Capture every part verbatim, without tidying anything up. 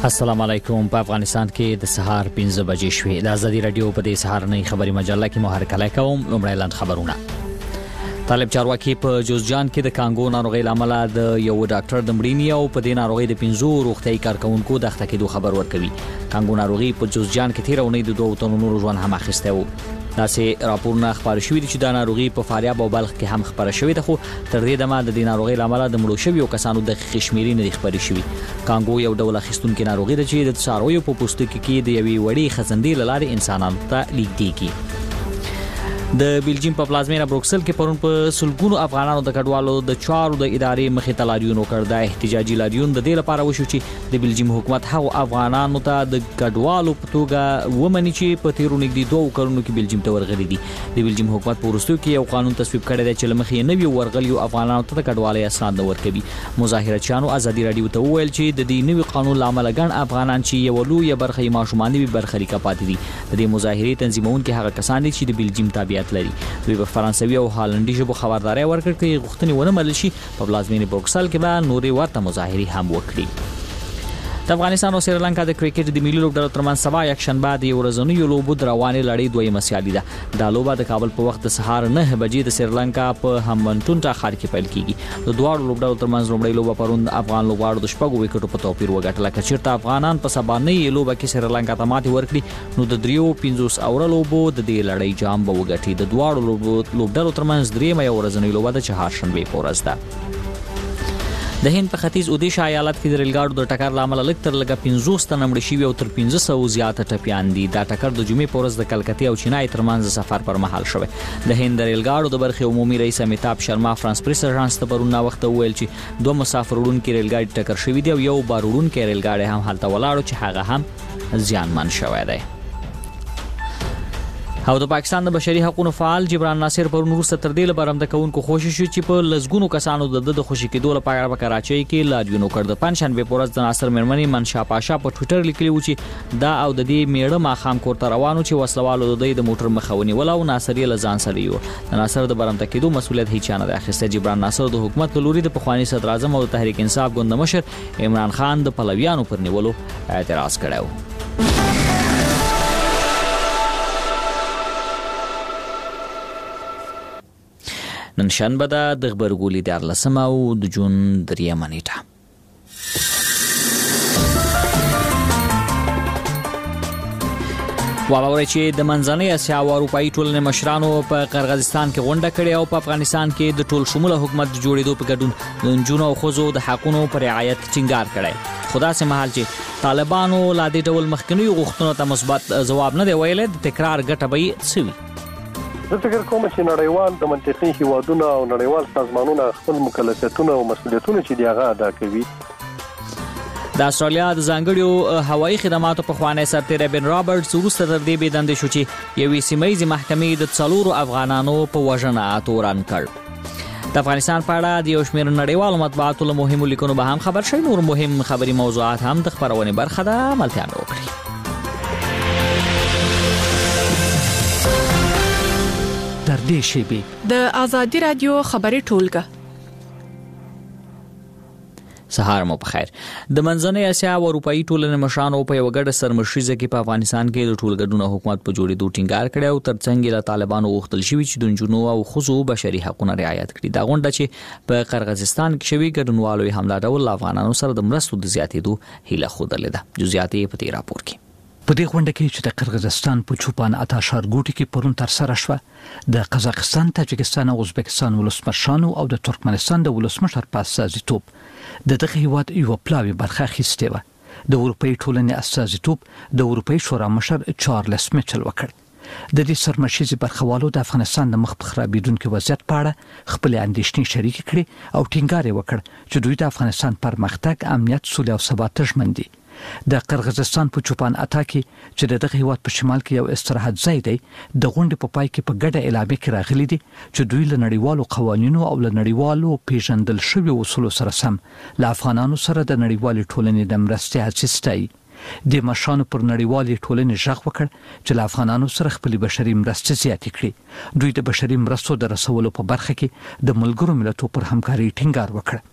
السلام علیکم. په افغانستان کې د سهار پنځه بجې شوې. د ازادي رادیو په دې سهارنۍ خبري مجله کې مو هرکلی کوم. لومړی لاند خبرونه. طالب چارواکي په جوزجان کې د کانګو ناروغۍ لامل د یو ډاکټر د مړینې او په دې ناروغۍ د پنځو روغتیايي کارکونکو د اخته کېدو خبر ورکوي. کانګو ناروغي په جوزجان کې تیر اونۍ د دوه تنو نور ژوند هم اخیسته و. داسې راپورونه خبر شوي دي چې دا ناروغي په فاریاب او بلخ کې هم خبره شوې ده، خو تر دې دمه د دې ناروغۍ لامل د مړو شویو کسانو د خشميري نه خبرې شوي. کانګو یو ډول اخیستونکو ناروغي ده چې د څارویو په پوستکي کې د یوې وړې خزندې لاره انسانانو ته لیږديږي. د بلجیم په پلازمینه بروکسل کې پرون په سلګونو افغانانو د کډوالو د چارو د ادارې مخې ته لاریون وکړ. د احتجاجي لاریون د دې لپاره وشو چې د بلجیم حکومت هغو افغانانو ته د کډوالو په توګه ومني چې په تیرو نږدې دوه کلونو کې بلجیم ته ورغلي دي. د بلجیم حکومت په وروستیو کې یو قانون تصویب کړی دی چې لمخې نوي ورغلیو افغانانو ته د کډوالۍ اسناد نه ورکوي. مظاهرچیانو ازادي رادیو ته وویل چې د دې نوي قانون لامل ګڼ افغانان چې یو لوی برخه یې ماشومان دي برخلیکه پاتې دي. د دې مظاهرې تنظیمونکو هغه کسان دي چې د بلجیم تابعیت لري. دوی په فرانسوي او هالندي ژبو خبرداري ورکړه چې غوښتنې ونه منل شي په پلازمینه بروکسل کې به نورې ورته مظاهرې هم وکړي. د افغانستان او سریلانکا د کرکټ د ملي لوبډلو ترمنځ سبا یک شنبه د یو ورځنیو لوبو د روانې لړۍ دویمه سیالي ده. دا لوبه د کابل په وخت د سهار نه بجې د سریلانکا په همبنټونټا ښار کې پیل کیږي. د دوه لوبډلو ترمنځ لومړی لوبه پرون افغان لوبغاړو د شپږو وکټو په توپیر وګټله. کچیرته افغانان په سبانۍ لوبه کې سریلانکا ته ماتې ورکړي نو د دریو پنځوس اوره لوبو د دې لړۍ جام به وګټي. د دوه لوبډلو ترمنځ دریمه یو ورځنۍ لوبه د چهارشنبه په ورځ ده. د هند په ختیځ اودیشا ایالت کې د ریلګاډو د ټکر لامل لږ تر لږه پنځوس تنه مړه شوي او تر پنځه سوه زیاته ټپیان دي. دا ټکر د جمعې په ورځ د کلکتې او چینای ترمنځ د سفر پر مهال شوی. د هند د ریلګاډو د برخې عمومي رئیس امیتاب شرما فرانس پریس اژانس ته پرون وخت وویل چې دوه مسافر وړونکي ریلګاډي ټکر شوي دي او یو بار وړونکي ریلګاډي هم هلته ولاړو چې هغه هم زیانمن شوی دی. او د پاکستان د بشري حقوقو فعال جبران ناصر پرون وروسته تر دې لپاره د کوونکو کوشش چې په لزګونو کسانو د د خوشي کېدو لپاره په کراچۍ کې لاریون وکړ. د پنځشنبه په ورځ د ناصر مېرمنې منشا پاشا په ټوئیټر لیکلی و چې دا او د دې میړه ماخام کور ته روانو چې وسلوالو د د موټر مخاوني ولا او ناصر یې لزان سره یو. د ناصر د برمته کېدو مسولیت هیڅ نه اخیسته. جبران ناصر د حکومت لوري د پخوانی صدر اعظم او تحریک انصاف ګوند مشر عمران خان د پلویانو پر نیولو اعتراض کړو. نن شنبه ده د خبرګولي د لسمه او د جون دریمه نیټه. واوري چې د منځنۍ اسیا او اروپאי ټولنې مشرانو په قرغیزستان کې غونډه کړې او په افغانستان کې د ټول شموله حکومت جوړېدو په ګډون د نجونو او ښځو د حقوقو پر رعایت ټینګار کړی. خدا سي محل چې طالبانو لا دې ډول مخکنی غوښتنو ته مثبت ځواب نه دی ویلي، د تکرار ګټه به سوي. زه فکر کوم چې نړیوال د منطقي هیوادونو او نړیوال سازمانونو خپل مکلفیتونه او مسؤلیتونه چې دی هغه ادا کوي. د استرالیا د ځانګړو هوایي خدماتو په خوانې سرتیر بن رابرټس وروسته تر دې بيدند شو چې یوې سیمایي محکمې د څلورو افغانانو په وژنه اتوران کړ. د افغانستان په اړه د یو شمېر نړیوالو مطبوعاتو له مهمو لیکنو به هم خبر شي. نور مهم خبري موضوعات هم د خبرونې برخه ده. ملتیا مې وکړي. در دې شیبې د ازادي رادیو خبري ټولګه. سهار مو بخیر. د منځنۍ اسیا او اروپאי ټولنې مشرانو په یو ګډه سرمشریزه کې په افغانستان کې د ټولګډونو حکومت په جوړېدو ټینګار کړی او ترڅنګ له طالبانو غوښتل شوی چې د نجونو او ښځو بشري حقوقونه رعایت کړي. دا غونډه چې په قرغیزستان کې شوی ګډونوالو یې حمله ډول افغانانو سره د مرستو د زیاتېدو هیله خوده لیده. جزئیات یې په دې راپور کې. په دې غونډه کې چې د قرغیزستان په چوپان اتا ښارګوټي کې پرون تر سره شوه، د قزاقستان، تاجکستان او ازبکستان ولسمشرانو او د ترکمنستان د ولسمشر په استازیتوب د دغه هیواد یو پلاوی برخه اخیستې وه. د اروپאי ټولنې استازیتوب د اروپאי شورا مشر چارلس میچل وکړ. د دې سرمشریزې برخوالو د افغانستان د مخ په خرابېدونکي وضعیت په اړه خپل اندېښنې شریک کړي او ټینګار یې وکړ چې دوی د افغانستان پرمختګ، امنیت، سولې او ثبات ژمن دي. د قرغیزستان په چوپان اتا کې چې دغه هیواد په شمال کې یو استراحت ځای دی، د غونډې په پای کې په ګډه اعلامیه کې راغلي دي چې دوی له نړیوالو قوانینو او له نړیوالو پیژندل شویو اصولو سره سم له افغانانو سره د نړیوالې ټولنې د مرستې هڅې ستایي. د مشرانو پر نړیوالې ټولنې ژغ وکړ چې له افغانانو سره خپل بشري مرستې زیاتې کړي. دوی د بشري مرستو د رسولو په برخه کې د ملګرو ملتونو پر همکاري ټینګار وکړ.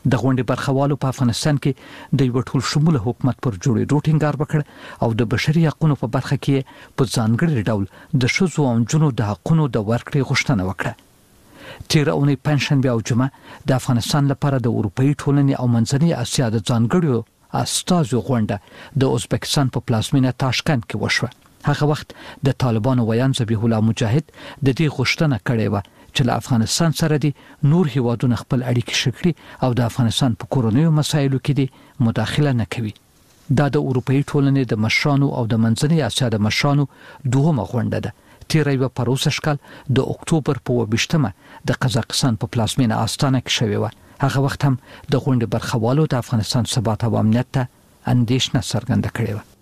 د غونډې برخوالو په افغانستان کې د یو ټول شموله حکومت پر جوړېدو ټینګار وکړ او د بشري حقوقو په برخه کې په ځانګړي ډول د ښځو او نجونو د حقوقو د ورکړې غوښتنه وکړه. تیر اونۍ پنځشنبه او جمعه د افغانستان لپاره د اروپאי ټولنې او منځنۍ اسیا د ځانګړو استازو غونډه د ازبکستان په پلازمینه تاشکند کې وشوه. هغه وخت د طالبانو ویان ذبیح الله مجاهد د دې غوښتنه کړې و چې له افغانستان سره دي نور هیوادونه خپل اړیکې شکړي او د افغانستان په کورنیو مسایلو کې دي مداخله نه کوي. دا د اروپאי ټولنې د مشرانو او د منځنۍ اسیا د مشرانو دوهمه غونډه ده. تیر یو پروسه شکل د اکتوبر په وبشتمه د قزاقستان په پلازمینه آستانه کې شوی و. هغه وخت هم د غونډې برخوالو د افغانستان ثبات او امنیت ته اندېښنه څرګنده کړې و.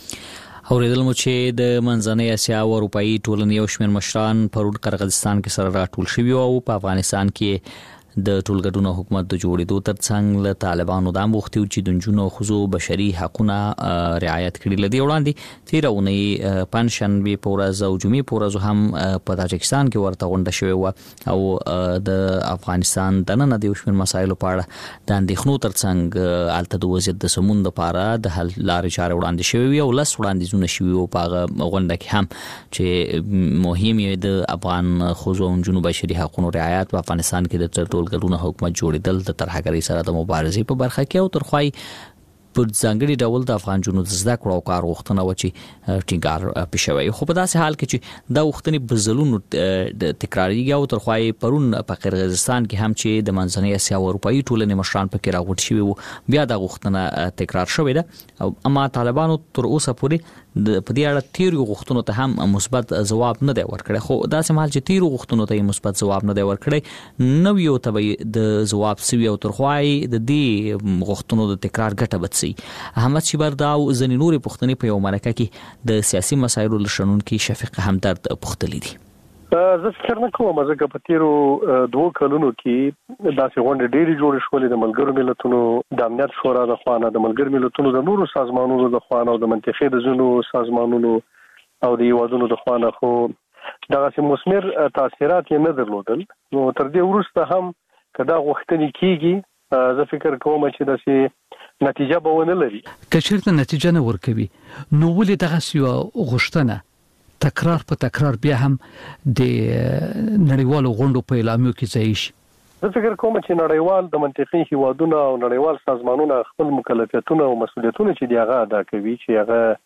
اوریدل مو چې د منځنۍ اسیا او اروپאי ټولنې یو شمېر مشران پرون قرغیزستان کې سره راټول شوي او په افغانستان کې د ټولګډونو حکومت د جوړېدو ترڅنګ له طالبانو د مختیو چې د نجونو او ښځو بشري حقوقونه رعایت کړي. لدی وړاندې تیر اونۍ پنځشنبه په ورځ او جمعې په ورځ هم په تاجکستان کې ورته غونډه شوې و او د افغانستان د نن د یو شمېر مسایلو په اړه د اندېښنو ترڅنګ الته د وضعیت د سمون لپاره د حل لارې چارې وړاندې شوې او لس وړاندیزونه شوي او په غونډه کې هم چې مهم یې د افغان ښځو او نجونو بشري حقوقو رعایت په افغانستان کې د ټولګډونو حکومت جوړېدل د ترهګرۍ سره د مبارزې په برخه کې او ترخوای په ځانګړي ډول د افغان جنونو د زده کړو او کار غوښتنه و چې ټینګار پېښوي. خو په داسې حال کې چې دا غوښتنې په ځلونو تکرارېږي او ترخوای پرون په قرغیزستان کې هم چې د منځنۍ اسیا او اروپאי ټولنې مشران پکې راغونډ شوي وو بیا دا غوښتنه تکرار شوې ده او اما طالبانو تر اوسه پورې د په دې اړه تیرو غوښتنو ته هم مثبت ځواب نه دی ورکړی. خو داسې مهال چې تیرو غوښتنو ته مثبت ځواب نه دی ورکړی نو یو ته د ځواب سوي او ترخوای د دې غوښتنو د تکرار ګټه بد سي. احمد شیبردا او ځنې نورې پوښتنې په یو مرکه کې د سیاسي مسایلو لشنونکو شفیق همدرد پوښتلې دي. زه فکر نه کوم ځکه په تیرو دوه کلونو کې داسې غونډې ډېرې جوړې شولې د ملګرو ملتونو د امنیت شورا د خوانه د ملګرو ملتونو د نورو سازمانونو د خوانه او د منطقې د ځینو سازمانونو او د هیوادونو د خوانه خو دغه مثمر تاثیرات یې نه درلودل. نو تر دې وروسته هم کدا غوښتنې کیږي زه فکر کوم چې داسې نتیجه به ونه لري. که چېرته نتیجه نه ورکوي نو ولې دغه یو غوښتنه تکرار په تکرار بیا هم د نړیوالو غونډو په اعلامیو کې ځای شي؟ زه فکر کوم چې نړیوال د منطقې هیوادونه او نړیوال سازمانونه خپل مکلفیتونه او مسؤلیتونه چې دی هغه ادا کوي چې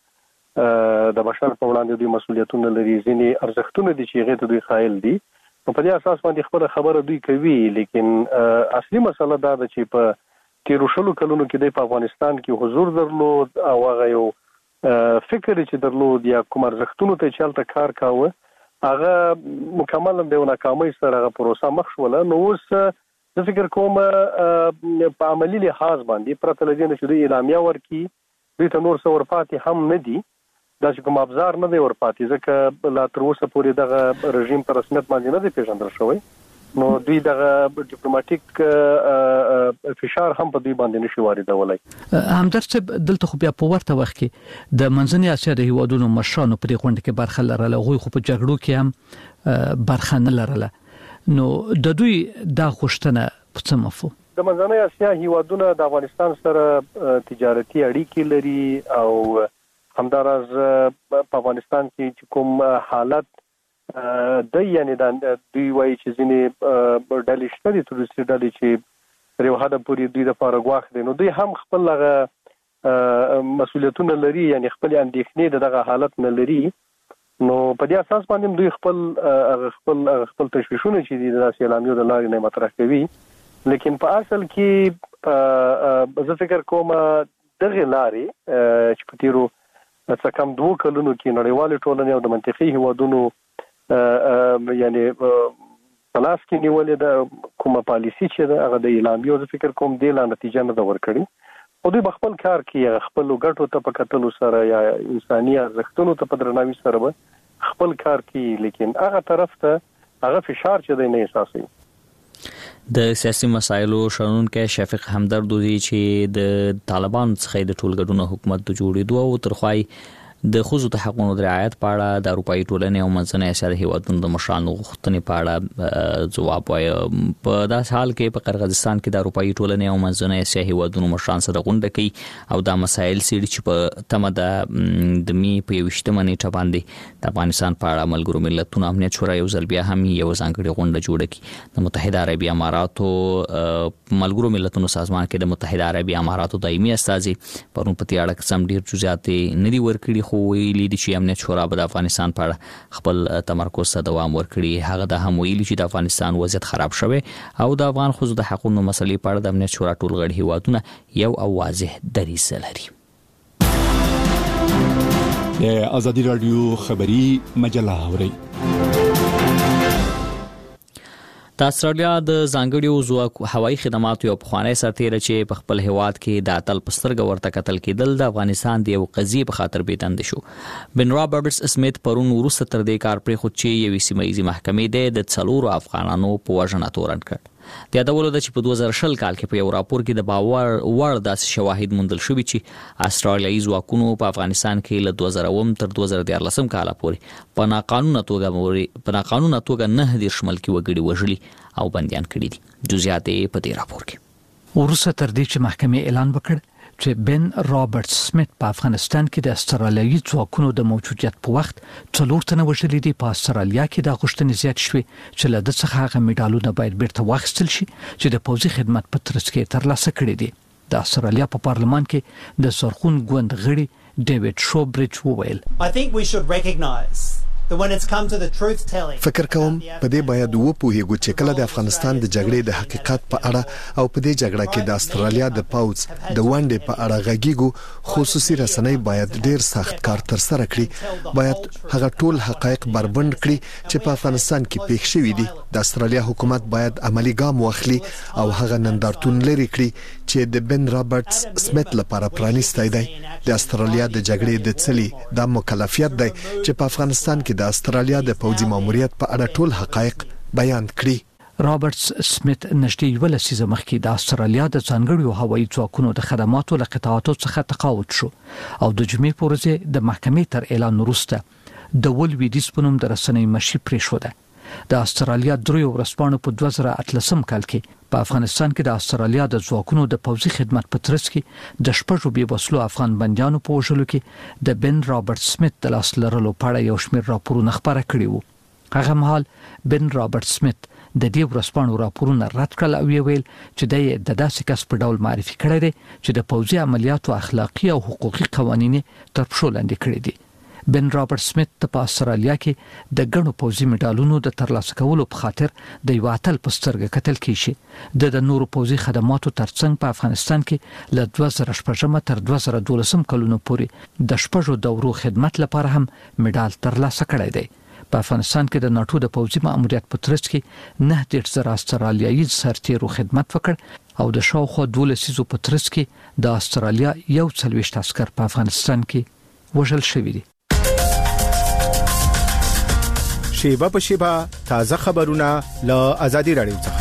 هغه د بشر په وړاندې دوی مسؤلیتونه لري ځینې ارزښتونه دي چې هغه ته دوی قایل دي نو په دې اساس باندې خپل خبره دوی کوي. لیکن اصلي مسله دا ده چې په تیرو شلو کلونو کې د افغانستان کې حضور درلود او هغه یو فکر چې درلود یا کوم ارزښتونو ته چلته کار کاوه هغه مکمل د ناکامۍ سره هغه پروسه مخ شوله. نو اوس زه فکر کوم په عملی لحاظ باندې پرته لدې نه چې د اعلامیه ورکي دوی ته نور څه ورپاتې هم نه دي دا چې کوم ابزار نه دی ورپاتې ځکه لا تر اوسه پورې دغه رژیم په رسمیت باندې نه دی پیژندل شوی نو دوی دغه ډیپلوماټیک فشار هم په دوی باندې نشي واردولای. همدرد صاحب دلته خو بیا په ورته وخت کې د منځنۍ اسیا د هیوادونو مشرانو په دې غونډه کې برخه لرله غوي خو په جګړو کې هم برخه نه لرله نو د دوی دا غوښتنه په څه مفهوم؟ د منځنۍ اسیا هیوادونه د افغانستان سره تجارتي اړیکې لري او همداراز په افغانستان کې کوم حالت د یعنی د دوی وایي چې ځینې ډلې شته دي تروریستي ډلې چې یو حد پورې دوی د فارغ واخ دي نو دوی هم خپل هغه مسؤلیتونه لري یعنی خپل اندېښنې دغه حالت نه لري نو په دې اساس باندې دوی خپل خپل خپل تشویشونه چې دي د اعلامیو د لارې نه مطرح کوي. لیکن په اصل کې زه فکر کوم دغه لارې چې په تیرو څه کم دوه کلونو کې نړیوال ټولنې او د منطقې هیوادونو یعنی پلاس کې نیولې د کومه پالیسی چې د هغه د اعلامیو زه فکر کوم د لا نتیجه نه دا ورکړي او دوی خپل کار کې خپل ګټو ته په کتلو سره یا انساني ارزښتونو ته په درناوي سره به خپل کار کوي لیکن هغه طرف ته هغه فشار چې د نه احساسوي. د سیاسي مسایلو شنونکو شفیق همدرد دوی چې د طالبانو څخه د ټولګډونو حکومت د جوړېدو او ترخوای د ښځو د حقوقو د رعایت په اړه د اروپאי ټولنې او منځنۍ اسیا د هیوادونو د مشرانو غوښتنې په اړه ځواب وایم. په داسې حال کې په قرغیزستان کې د اروپאי ټولنې او منځنۍ اسیا هیوادونو مشران سره غونډه کوي او دا مسایل سړي چې په تمه د د می په یوشتمه نیټه باندې د افغانستان په اړه ملګرو ملتونو امنیت شورا یو ځل بیا هم یو ځانګړي غونډه جوړه کړي. د متحده عربي اماراتو ملګرو ملتونو سازمان کې د متحده عربي اماراتو دایمي استازي پرون په تیاړه قسم ډیر جزئیات نه دي ورکړي، خو ویلي دي چې امنیت شورا به د افغانستان په اړه خپل تمرکز ته دوام ورکړي. هغه د هم ویلي چې د افغانستان وضعیت خراب شوی او د افغان ښځو د حقوقو مسلې په اړه د امنیت شورا ټول غړي هیوادونه یو او واضح دریځ لري. د ازادي رادیو خبری مجله اوري. د استرالیا د ځانګړیو ځواک هوایي خدماتو یو پخوانی سرتیری چې په خپل هیواد کې د اتل پسترګ ورته قتل کېدل د افغانستان د یو قضیې په خاطر بېدند شو. بن رابرټس سمیت پرون وروسته تر دې کار پرې خو چې یو سیمایي محکمې د څلورو افغانانو په وژنه تورن کړ. د یادولو ده چې په دوه زره شل کال کې په یو راپور کې د باور وړ داسې شواهد موندل شوي چې استرالیایي ځواکونو په افغانستان کې له دوه زره اووه تر دوه زره دیارلس کال پورې په ناقانونه توګه په ناقانونه توګه نه دېرش ملکي وګړي وژلي او بندیان کړي دي. جزئیات په دې راپور کې ورسره تر دې چې محکمې اعلان وکړ چې بن رابرټس سمیت په افغانستان کې د استرالیایي ځواکونو د موجودیت په وخت څلور تنه وژلي دي. په استرالیا کې د غوښتنې زیات شوي چې له د څخه هغه میډالونه باید بیرته واخیستل شي چې د پوځي خدمت په ترڅ کې ترلاسه کړي دي. د استرالیا په پارلمان کې د سرخون ګوند غړي ډیوډ شوبریج وویل I think we should recognize فکر کوم په دې باید وپوهیږو چې کله د افغانستان د جګړې د حقیقت په اړه او په دې جګړه کې د استرالیا د پاوځ د ونډې په اړه غږیږو. خصوصي رسنۍ باید ډیر سخت کار تر سره کړي، باید هغه ټول حقایق بربند کړي چې په افغانستان کې پیښ شوي دي. د استرالیا حکومت باید عملی ګام واخلي او هغه نندارتون لري کړي چې د بن رابرټس سمیت لپاره پرانیستی دی. د استرالیا د جګړې د څلي د مکلفیت دی چې په افغانستان کې د استرالیا د پوځي ماموریت په اړه ټول حقایق بیان کړي. رابرټس سمیت نږدې یو لسیزه مخکې د استرالیا د ځانګړیو هوایي ځواکونو د خدماتو له قطاعاتو څخه تقاعد شو او د جمعې په ورځ د محکمې تر اعلان وروسته د ولویدیس په نوم د رسنۍ مشي پرېښوده. د استرالیا دریو ورځپاڼو په دوه زره اتلسم کال کې په افغانستان کې د استرالیا د ځواکونو د پوځي خدمت په ترڅ کې د شپږو بې وسلو افغان بندیانو په وژلو کې د بن رابرټس سمیت د لاس لرلو په اړه یو شمېر راپورونه خپاره کړي وو. هغه مهال بن رابرټس سمیت د دې ورځپاڼو راپورونه رد کړل او ویل چې د داسې کس په ډول معرفي کړی دی چې د پوځي عملیاتو اخلاقي او حقوقي قوانین تر پښو لاندې کړي دي. بن رابرټ سمیت په استرالیا کې د ګڼو پوځي میډالونو د ترلاسه کولو په خاطر د یو اتل په سترګه کتل کیږي. د نورو پوځي خدماتو ترڅنګ په افغانستان کې له دوه زره شپږم تر دوه زره دولسم کلونو پورې د شپږو دورو خدمت لپاره هم میډال ترلاسه کړی دی. په افغانستان کې د ناتو د پوځي ماموریت په ترڅ کې نه دېرش زره استرالیایي سرتیرو خدمت وکړ او د شاوخوا دولس لسیزو په ترڅ کې د استرالیا یو څلوېښت عسکر په افغانستان کې وژل شوي دي. شیبه په شیبه تازه خبرونه له ازادي رادیو څخه.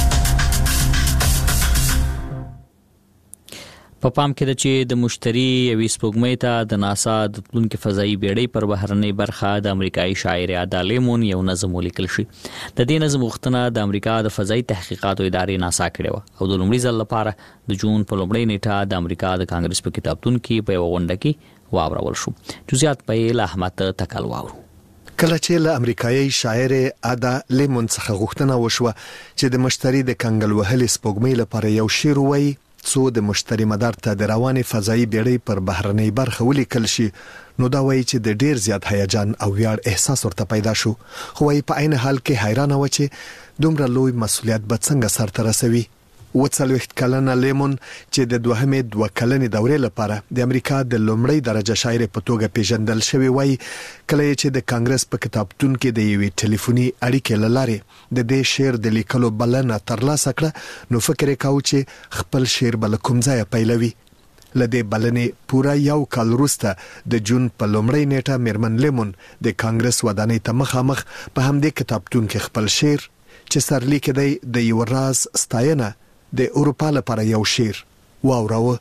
په پام کې ده چې د مشتري یوې سپوږمۍ ته د ناسا د تلونکي فضایي بیړۍ پر بهرنۍ برخه د امریکایي شاعر ادا لیمون یو نظم ولیکل شي. د دې نظم غوښتنه د امریکا د فضایي تحقیقاتو ادارې ناسا کړې و او د لومړي ځل لپاره د جون په لومړۍ نیټه د امریکا د کانګرس په کتابتون کې په یو غونډه کې واورول شو. جزئیات په له احمد تکل واورو. کله چې له امریکایي شاعر ادا لیمون څخه غوښتنه وشوه چې د مشتري د کنګل وهلي سپوږمۍ لپاره یو شعر وایي څو د مشتري مدار ته د روانې فضایي بیړۍ پر بهرنۍ برخه ولیکل شي، نو دا وایي چې د ډیر زیات هیجان او ویاړ احساس ورته پیدا شو. خو وايي په عین حال کې حیرانه و چې دومره لوی مسؤلیت به څنګه سرته رسوي. و څلوېښت کلنه لیمون چې د دوهمې دوه کلنې دورې لپاره د امریکا د لومړۍ درجه شاعر په توګه پیژندل شوی وای، کله چې د کانګرس په کتابتون کې د یوې ټلیفوني اړیکې لاره د دې شعر د لیکلو بلنه ترلاسه کړه، نو فکر وکاو چې خپل شعر بل کوم ځای پیلوي. لدې بلنې پورا یو کال وروسته د جون په لومړۍ نیټه میرمن لیمون د کانګرس ودانۍ ته مخامخ په همدې کتابتون کې خپل شعر چې سرلیک دی د یو راز ستاینه د اروپا لپاره یو شعر واوراوه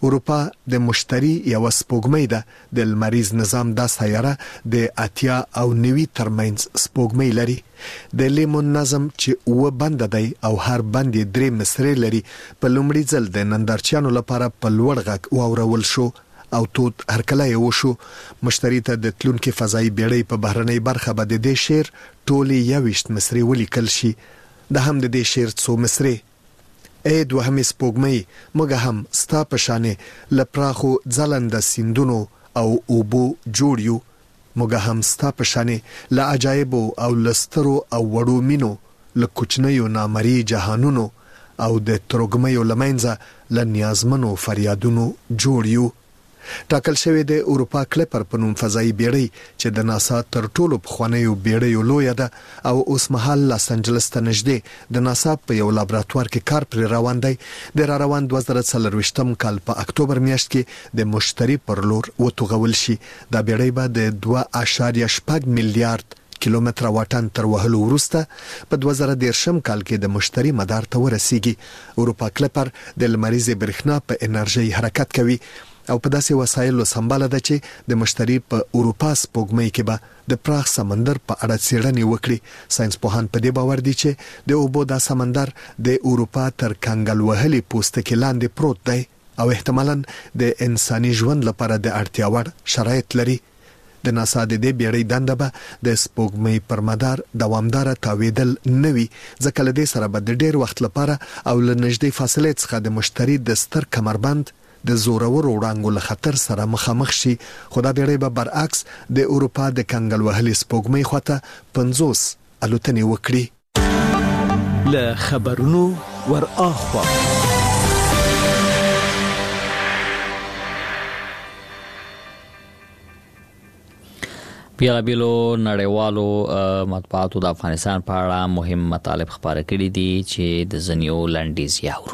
اروپا د مشتری یو سپوږمۍ ده د لمریز نظام دا سیاره د اتیا او نوي ترمنځ سپوږمۍ لري د لیمون نظم چې و بند دی او هر بند درې مصرې لري په لومړي ځل د نندارچیانو لپاره په لوړ غږ واورول شو او توت هرکله یو شو مشتری ته د تلونکو فضایي بیړۍ په بهرنۍ برخه به د دې شیر ټولي یوشت مصرې ولیکل شي د هم د دې شیر څو مصرې اې دوهمې سپوږمۍ موږ هم ستا په شانې له پراخو ځلنده سیندونو او اوبو جوړ یو موږ هم ستا په شانې له عجایبو او لسترو او وړو مینو له کوچنیو نامرئی جهانونو او د ترګمیو لمنځه له نیازمنو فریادونو جوړ یو ټاکل شوی د اروپا کلیپر په نوم فضایي بیړۍ چې د ناسا تر ټولو پخوانیو بیړیو لوی ده او اوس مهال لاس انجلس ته نږدې د ناسا په یو لابراتوار کې کار پر روان دی د را روان دوه زره څلرويشتم کال په اکتوبر میاشت کې د مشتری پر لور وتوغول شي دا بیړۍ به د دوه اعشاریه شپږ میلیارډ کیلومتر واټن تر وهلو وروسته په دوه زره دیرشم کال کې د مشتری مدار ته ورسیږي اروپا کلیپر د لمریز برېښنا په انرژي حرکت کوي او په داسې وسایلو سمباله ده چې د مشتری په اروپا سپوږمۍ کې به د پراخ سمندر په اړه څېړنې وکړي ساينس پوهان په دې باور دي چې د اوبو دا سمندر د اروپا تر کنګل وهلي پوستکي لاندې پروت دی او احتمالاً د انساني ژوند لپاره د اړتیا وړ شرایط لري د ناسا د دې بیړۍ دنده به د سپوږمۍ پر مدار دوامدار تاویدل نوي ځکه له دې سره به د ډیر وخت لپاره او له نږدې فاصلې څخه د مشتری د ستر کمربند د زورور وړانګو له خطر سره مخامخ شي خو دا بیړۍ به برعکس د اروپا د کنګل وهلي سپوږمۍ خواته پنځوس الوتنې وکړي له خبرونو ور اخوا بیلابیلو نړیوالو مطبوعاتو د افغانستان په اړه مهم مطالب خبره کړي دي چې د زنیو لنډیز یاورو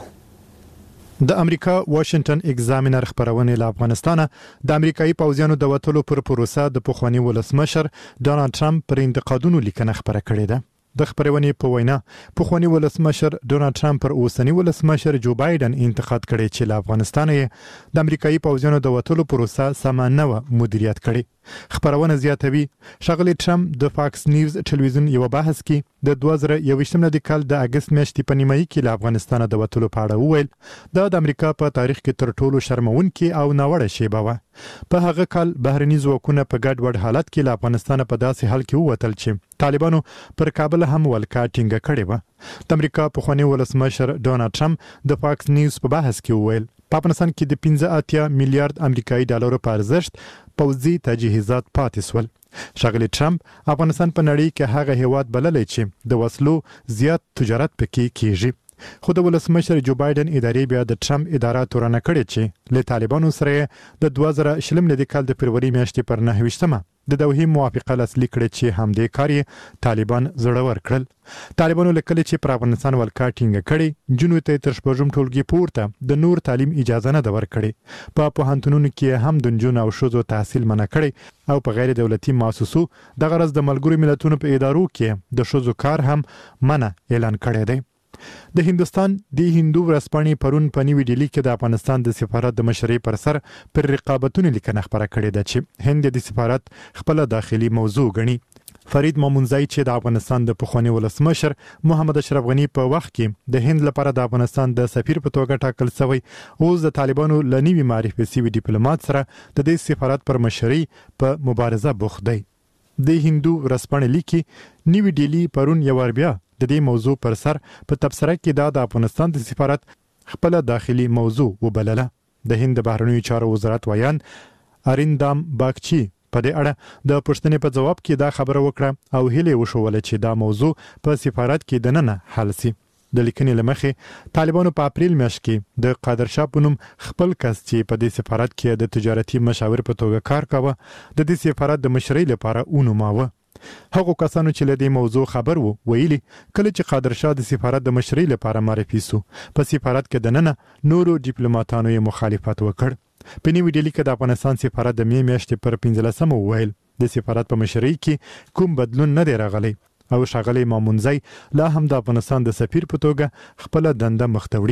د امریکا واشنگټن ایگزامینر خبرونه له افغانستانه د امریکایي پوځیانو د وټولو پر پروسه د پخوانی ولسمشر ډونالد ټرمپ پر انتقادونو لیکنه خبره کړې ده د خبرونه په وینا پخوانی ولسمشر ډونالد ټرمپ پر اوسنی ولسمشر جو بایدن انتقاد کړي چې له افغانستان د امریکایي پوځیانو د وټولو پروسه سمانه و مدیریت کړي خبرونه زیاتوي شغلی ټرمپ د فاکس نیوز ټلویزیون یو بحث کې د دوه زره یوویشتم کال د اگست میاشتې په نیمایي کې له افغانستان د وټولو په اړه وویل دا د امریکا په تاریخ کې تر ټولو شرمونکي او ناوړه شیبه و په هغه کال بهرني ځواکونه په ګډ وډ حالت کې له افغانستان په داسې حال کې ووتل چې طالبانو پر کابل هم ولکا ټینګه کړې و د امریکا پخوانی ولسمشر ډونالد ټرمپ د فاکس نیوز په بحث کې وویل په افغانستان کې د پنځه اتیا میلیارډ امریکایي ډالرو په ارزښت پوځي تجهیزات پاتې سول شغلی ټرمپ افغانستان په نړۍ کې هغه هیواد بللی چې د وسلو زیات تجارت پکې کیږي خو د ولسمشر جو بایدن ادارې بیا د ټرمپ اداره تورنه کړې چې له طالبانو سره د دوه زره شلم کال د فروری میاشتې پر نهه ویشتمه د دوحې موافقه لاسلیک کړې چې همدې کار طالبان زړور کړل طالبانو لیکل چې پر افغانستان ولکا ټینګه کړي جنوب ته تر شپږم ټولګي پورته د نور تعلیم اجازه نه ده ورکړي په پوهنتونونو کې هم د نجونو او ښځو تحصیل منع کړي او په غیر دولتي مؤسسو د غرض د ملګرو ملتونو په ادارو کې د ښځو کار هم منع اعلان کړی دی د هندستان د هندو ورځپاڼې پرون په نیو ډیلی کې د افغانستان د سفارت د مشرۍ پر سر پر رقابتونو لیکنه خبره کړې ده چې هند د سفارت خپل داخلي موضوع غني فرید مامونزای چې د افغانستان د پخوانی ولسمشر محمد اشرف غنی په وخت کې د هند لپاره د افغانستان د سفیر په توګه ټاکل شوی اوس د طالبانو لنیوي معرفي شوی ډیپلوماټ سره د دې سفارت پر مشرۍ په مبارزه بوخت دی د هندو ورځپاڼې لیکي نیو ډیلی پرون یو بیا د دې موضوع پر سر په تبصره کې دا د افغانستان د سفارت خپل داخلي موضوع وبلله د هند بهرنیو چارو وزارت ویان اریندام باگچی په دې اړه د پښتنې په جواب کې دا خبره وکړه او هیله وشوله چې دا موضوع په سفارت کې دننه حل شي د لیکنې لمخې طالبانو په اپریل میاشت کې د قادر شاه په نوم خپل کس چې په دې سفارت کې د تجارتي مشاور په توګه کار کاوه د دې سفارت د مشرۍ لپاره اونوماوه هغه کسانو چې له دې موضوع خبر وو ویلي کله چې قادر شاه د سفارت د مشرۍ لپاره معرفي سو په سفارت کې دننه نورو ډیپلوماټانو یې مخالفت وکړ په نیو ډیلی کې د افغانستان سفارت د می میاشتې پر پنځلسمه وویل د سفارت په مشرۍ کې کوم بدلون نه دی راغلی او شغلی مامونزای لا هم د افغانستان د سفیر په توګه خپل دنده مخته وړي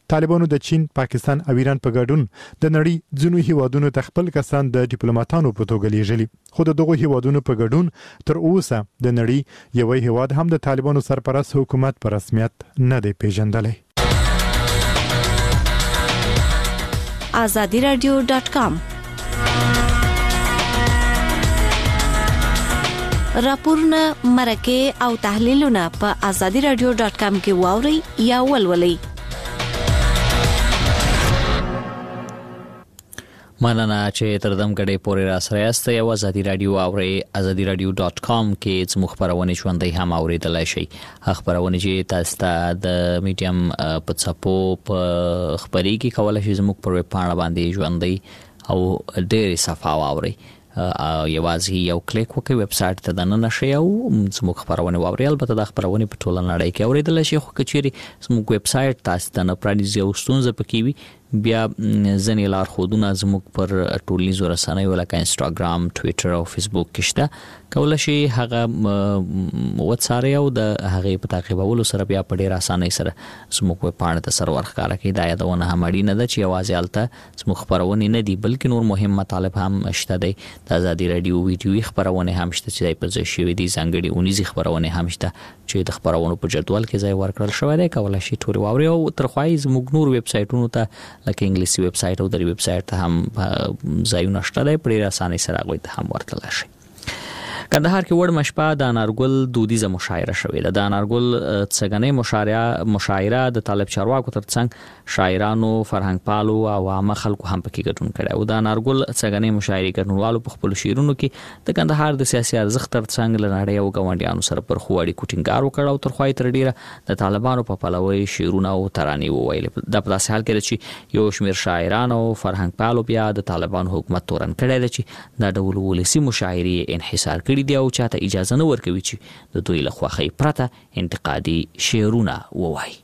طالبانو د چین، پاکستان او ایران په ګډون د نړۍ ځینو هیوادونو ته خپل کسان د ډیپلوماټانو په توګه لیږلي، خو دغه هیوادونو په ګډون تر اوسه د نړۍ یو هیواد هم د طالبانو سرپرست حکومت په رسمیت نه دی پیژندلی. azadi radio dot com راپورونه، مرکه او تحلیلونه په azadi radio dot com کې واوري یا ولولئ. مننه چې تر دم کډې پورې را سره یاست. یو ازادي رادیو اوري azadi radio dot com کې څو خبرونه ژوندۍ هم اوریدلای شي. خبرونه چې تاسو ته د میډیم په څپو په خبري کې کولای شي زموږ پر ویب پاڼه باندې ژوندۍ او ډېر صفه واوري. یوازې یو کلیک وکړئ ویب سټ ته دننه شئ او زموږ خبرونه واورئ. البته د خبرونه په ټوله نړۍ کې اوریدل شي، خو کچېری زموږ ویب سټ تاسو ته نه پرانیزي او ستونزه پکې وي بیا ځنې لار خودونه زموږ پر ټولنیزو رسنیو لکه انستګرام، ټویټر او فیسبوک کې شته. کولای شي هغه وڅارئ او د هغه په تعقیبولو سره بیا په ډېر اسانۍ سره زموږ ویب پاڼه ته سرور ښکاره کړئ. دا یادونه هم اړینه ده چې یوازې هلته زموږ خبرونه نه دي بلکې نور مهم مطالب هم شته دي. د ازادي رادیو ویډیوي خبرونه هم شته چې په ځای شوي دي، ځانګړي اونیزي خبرونه هم شته چې د خبرونو په جدول کې ځای ورکړل شوی دی. کولای شي ټول واوري او ترخوای زموږ نور ویب سایټونو ته لکه انګلیسي ویب سایټ او د ویب سایټ ته هم ځایونه شته دی، په ډېر اسانۍ سره هغوی ته هم ورتللی شي. کندهار کې وړ مشپه د انارګل دودیزه مشاعره شوې ده. د انارګل څګنې مشاعره مشاعره د طالب چارواکو ترڅنګ شاعرانو، فرهنګ پالو او عامه خلکو هم پکې ګډون کړی او د انارګل څګنې مشاعرې ګډونوالو په خپل شعرونو کې د کندهار د سیاسي ارزښت ترڅنګ له نړۍ او ګاونډیانو سره پر خو اړیکو ټینګار وکړ او تر خوای تر ډیره د طالبانو په پلوي شعرونه او ترانې وویل. د په داسې حال کې چې یو شمېر شاعران او فرهنګ پالو بیا د طالبانو حکومت تورن کړی دی چې دا ډول ولسي مشاعرې انحصار کړي دی او چاته اجازه نه ورکوي چې د دوی له خوښۍ پرته انتقادي شعرونه ووایي.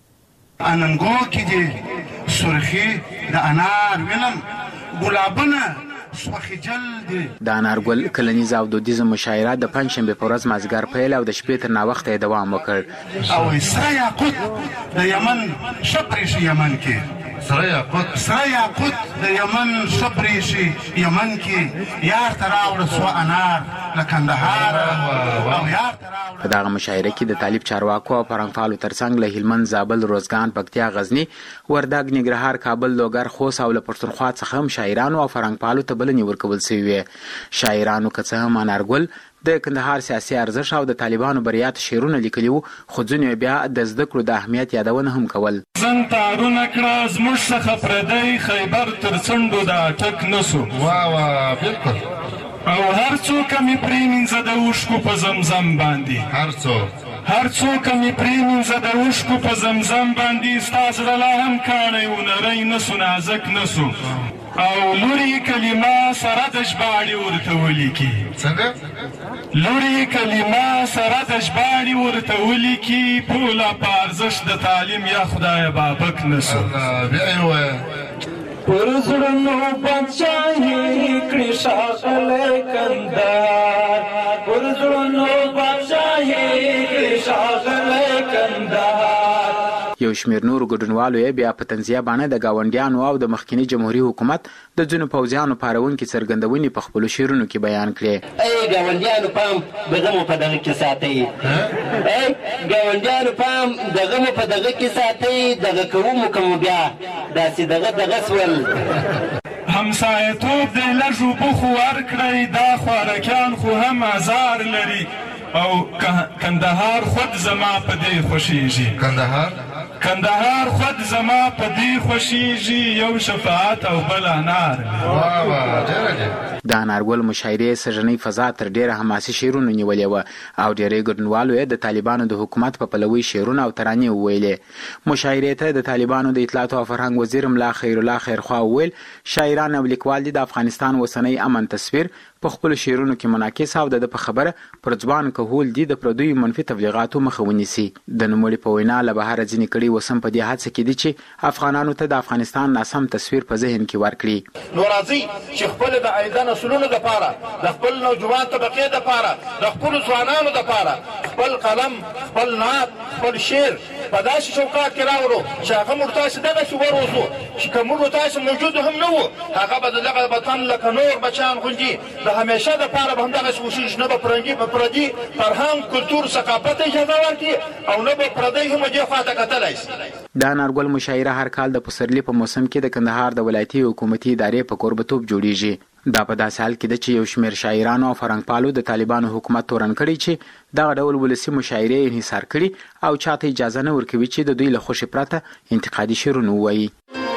اننګو کې دي سرخي د انار وینم ګلابونه سوخي جلد. د انارګل کلنیزه او دودیزه مشاعره د پنځشنبه په ورځ مازیګر پیل او د شپې تر ناوخته دوام وکړ. او اسرا یاقوت د یمن شپري شي یمن کې سره یاقوت سره یاقوت د یمن شپري شي یمن کې یار تراوړ سو انار لکندهار او یار تراوړ. په دغه مشاعره کې د طالب چارواکو او فرهنګپالو ترڅنګ له هلمند، زابل، روزګان، پکتیا، غزنی، وردګ، ننګرهار، کابل، لوګر، خوست او له پښتونخوا څخه هم شاعرانو او فرهنګپالو ته بلنې ورکول شوې. شاعرانو که څه هم انارګل د کندهار سیاسي ارزښت او د طالبانو بریات شعرونه لیکلي وو، خو ځینې بیا د زده کړو د اهمیت یادونه هم کول. زن تارونه کړه زموږ څخه پردی خیبر تر څنډو د اټک نسو. واه واه بالکل. او هر څوک مې پرېمینځه د اوښکو په زمزم باندې، هر څوک هر څوک مې پرېمینځه د اوښکو په زمزم باندې، ستا زړه لا هم کاڼی و نری نسو نازک نسو. او لوري کلمه سره د ژباړې ورته ولیکي. څنګه؟ لوري کلمه سره د ژباړې ورته ولیکي، پوله په ارزښت د تعلیم یا خدای بابک نسو. بیا یې ووایه پر زړونو بادشاهي کړي ښاغلی کندهار، پر زړونو بادشاهي کړي ښاغلی کندهار. یو شمېر نورو ګډونوالو یې بیا په طنزیه بڼه د ګاونډیانو او د مخکینی جمهوریت حکومت د ځینو پوځیانو پارونکي څرګندونې په خپلو شعرونو کې بیان کړې. ای ګاونډیانو پام دغه مو په دغه کې ساتئ، ای ګاونډیانو پام دغه مو په دغه کې ساتئ، دغه کوو مو کوم بیا داسې دغه دغه سول. همسایه‌توب دی لږ اوبه خو ورکړئ، دا خوارکیان خو هم ازار لري او کندهار خود زما په دې خوښیږي. کندهار کندهار خود زما په دې خوښیږي، یو شفاعت او بل انار. واه واه ډېره ډېره. د انارګل مشاعرې سږنۍ فضا تر ډېره حماسي شعرونه نیولې وه او ډېری ګډونوالو یې د طالبانو د حکومت په پلوي شعرونه او ترانې وویلې. مشاعرې ته د طالبانو د اطلاعاتو او فرهنګ وزیر ملا خیرالله خیرخوا وویل شاعران او لیکوال دي د افغانستان اوسنی امن تصویر په خپلو شعرونو کې منعکس او د په خبره پر ځوان کهول دي د پردیو منفي تبلیغاتو مخه ونیسي. د نوموړي په وینا له بهره ځینې کړي وسم په دې هڅه کې دي چې افغانانو ته د افغانستان ناسم تصویر په ذهن کې ورکړي. نو راځي چې خپل د عایده نسلونو لپاره، د خپل نوجوان طبقې لپاره، د خپل ځوانانو لپاره خپل قلم خپل نعت خپل شعر په داسې چوکاټ کې راوړو چې هغه موږ تاسې دغسې وروځو چې که موږ تاسې موجود هم نه وو هغه به د دغه وطن لکه نور بچیان غوندې د همیشه دپاره به همدغسې وشي نه به پرنګي په پردي فرهنګ کلتور ثقافت اجازه ورکړي او نه به پردی هم دې خوا ته کتلی شي. دا انارګل مشاعره هر کال د پسرلي په موسم کې د کندهار د ولایتي حکومتي ادارې په کوربتوب جوړیږي. دا په داسې حال کې ده چې یو شمېر شاعرانو او فرهنګپالو د طالبانو حکومت تورن کړی چې دغه ډول ولسي مشاعرې انحصار کړي او چاته اجازه نه ورکوي چې د دوی له خوښې پرته انتقادي شعرونه ووایي.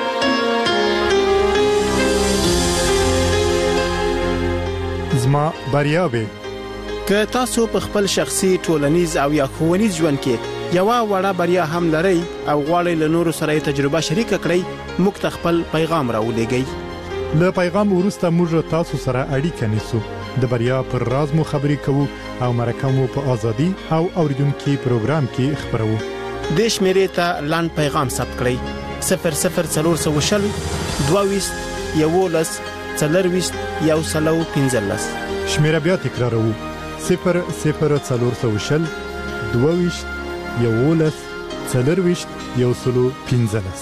زما بریاوې که تاسو په خپل شخصي ټولنیز او یا ښوونیز ژوند کې یوه وړه بریا هم لرئ او غواړئ له نورو سره یې تجربه شریکه کړئ موږ ته خپل پیغام راولېږئ. له پیغام وروسته موږ تاسو سره اړیکه نیسو، د بریا پر راز مو خبرې کوو او مرکه مو په ازادي او اوریدونکو پروګرام کې خبرو. د شمیرې ته لاند پیغام ثبت کړئ صفر صفر څلور سوه شل دوه ویشت یولس څلرویشت یو سلو پنځلس. شمیره بیا تکراروو صفر صفر څلور سوه شل دوه ویشت یولس څلرویشت یو سلو پنځلس.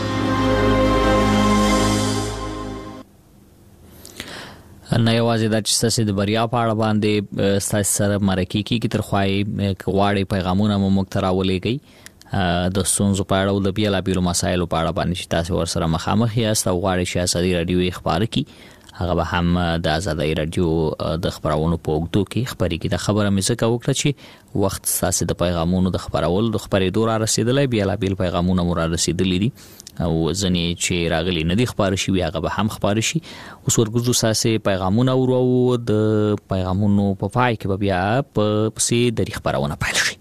نه یوازې دا چې ستاسو د بریا په اړه باندې ستاسو سره مرکه کیږي تر خوای غواړي پیغامونه مو موږ ته راولېږئ د ستونزو په اړه او د بیلابیلو مسایلو په اړه باندې چې تاسو ورسره مخامخ یاست او غواړئ چې ازادي رادیو یې خبرې کړي هغه به هم د ازادي رادیو د خبرونو په اوږدو کې خبرې کړي. د خبره مې څه وکړه چې وخت تاسو د پیغامونو د خبرولو د خبرېدو را رسیدلای بیلابیل پیغامونه مو را رسیدلي دي او ځنې چې راغلي نه دي خبر شي هغه به هم خبر شي. اوس ورګزو ساسي پیغامونه ورو د پیغامونو په پای کې به بیا په پسې د خبرونه پیل شي.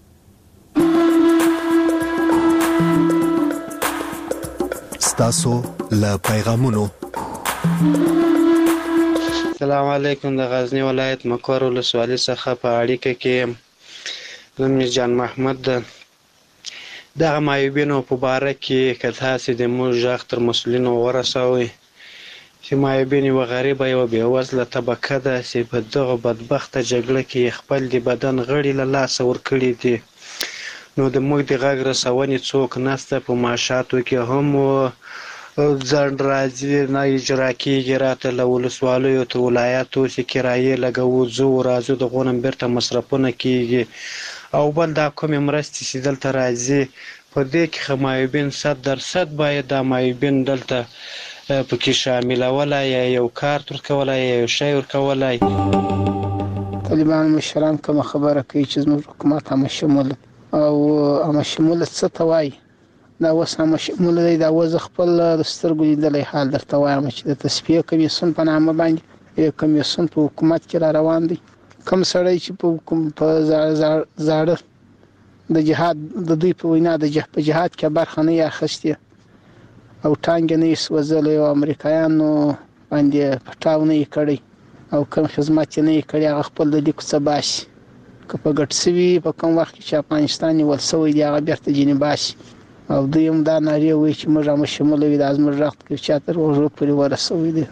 ستاسو له پیغامونو. السلام علیکم. د غزنی ولایت مکور ولسوالۍ څخه په اړیکه کې نوم جان محمد ده. دغه معیوبینو په باره کې که تاسې د موږ غږ تر مسؤلینو ورسوئ چې معیوبین یوه غریبه یوه بېوزله طبقه ده چې په دغه بدبخته جګړه کې خپل د بدن غړي له لاسه ورکړي دي نو د موږ د غږ رسونې څوک نشته. په معاشاتو کې هم ځنډ راځي نه اجرا کېږي. راته له ولسوالیو تر ولایاتو چې کرایې لګوو ځو راځو دغو نه بیرته مصرفونه کېږي او بل دا کومې مرستې چې دلته راځي په دې کې خو معیوبین صد درصد باید دا معیوبین دلته پکې شاملولی یا یو کارت ورکولی یا یو شی ورکولی. طالبان مشران کومه خبره کوي چې زموږ حکومت همه شمول او همه شمول څه ته وایي دا اوس همه شمول دی. دا اوس خپل د سترګو لیدلی حال درته وایم چې د تصفیه کمیسیون په نامه باندې کمیسیون په حکومت کې را روان دی. کوم سړی چې په زاړه د جهاد د دوی په وینا د په جهاد کې برخه نه اخیستې او ټانګ نه یې سوځلی او امریکایانو باندې پټاو نه یې کړی او کوم خدمت نه یې کړی هغه خپل د لیکو څه باسي که په ګټ سوي په کوم وخت کې چې افغانستان نیول سوی دی هغه بیرته ځینې باسي او دوی هم دا نارې وایي چې موږ هم شموله وي دا زموږ غږ کې چا تر وژو پورې ورسوی دی.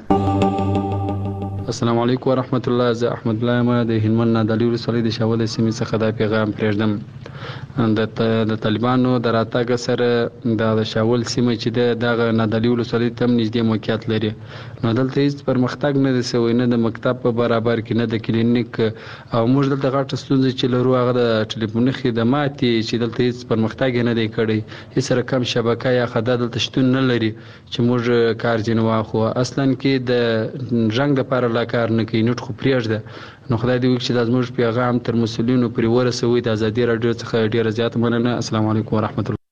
السلام علیکم ورحمت الله. زه احمد الله یم د هلمند نادعلي ولسوالۍ د شاول سیمې څخه دا پیغام پرېږدم. د طالبانو د راتګ سره د شاول سیمه چې د دغه نادعلي ولسوالۍ ته نږدې موقعیت لري نو دلته هیڅ پرمختګ نه دی سوی نه د مکتب په برابر کې نه د کلینیک او موږ دلته غټه ستونزه چې لرو هغه د ټلیفوني خدمات چې دلته هیڅ پرمختګ نه دی کړی هیڅ رقم شبکه یا خدمات دلته شتون نه لري چې موږ کار ځینې واخلو. اصلا کې د رنګ لپاره لا کار نه کوي نوټ خو پرېږده نو خدای دې وکړي چې دا زموږ پیغام تر مسؤلینو پورې ورسوي. د ازادي راډیو څخه ډېره زیاته مننه. السلام علیکم ورحمت الله.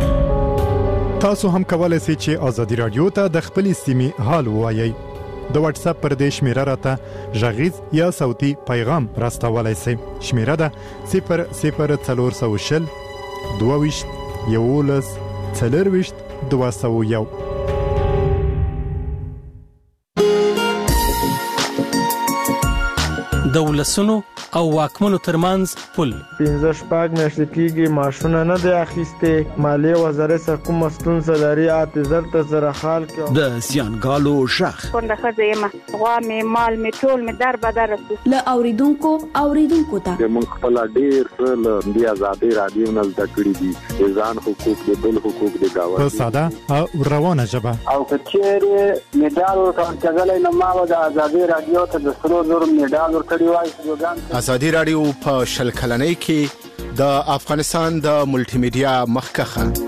تاسو هم کولای شئ چې ازادي رادیو ته د خپلې سیمې حال ووایئ. د واتس اپ پر دې شمیره راته غږیز یا صوتي پیغام راستولای شئ. شمیره ده صفر صفر څلور سوه شل دوه ویشت یولس څلرویشت دوه سوه یو. د ولسونو او واکمنو ترمنځ پل. پنځه شپږ میاشتې کېږي ماشونه نه دی اخیستې. مالیې وزارت سره کومه ستونزه لري اته زر ته زره حال کې. د زیانګالو ژغ کونډه ښځه یم، غوا مې مال مې ټول مې در بدر رسو. له اوریدونکو اوریدونکو ته موږ خپل ډیر څه له دې آزادۍ رادیو نه زده کړي دي، ځان حقوق دي، بل حقوق دي دا په ساده او روانه ژبه. او کچېره میډال ورکړل کېدلای نو ما د آزادۍ رادیو ته د سرو زرو میډال ورکړی وای. آزادۍ رادیو په شل کلنۍ کې د افغانستان د ملټي میډیا مخکخه